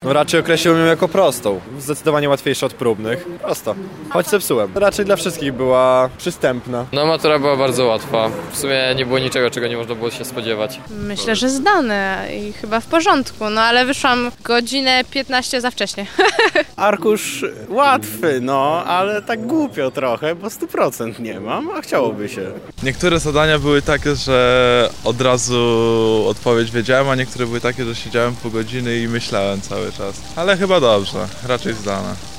No raczej określiłbym ją jako prostą. Zdecydowanie łatwiejsza od próbnych. Prosto. Choć zepsułem. Raczej dla wszystkich była przystępna. No matura była bardzo łatwa. W sumie nie było niczego, czego nie można było się spodziewać. Myślę, że zdane i chyba w porządku, no ale wyszłam godzinę 15 za wcześnie. Arkusz łatwy, no, ale tak głupio trochę, bo 100% nie mam, a chciałoby się. Niektóre zadania były takie, że od razu odpowiedź wiedziałem, a niektóre były takie, że siedziałem pół godziny i myślałem cały czas. Ale chyba dobrze, raczej zdane.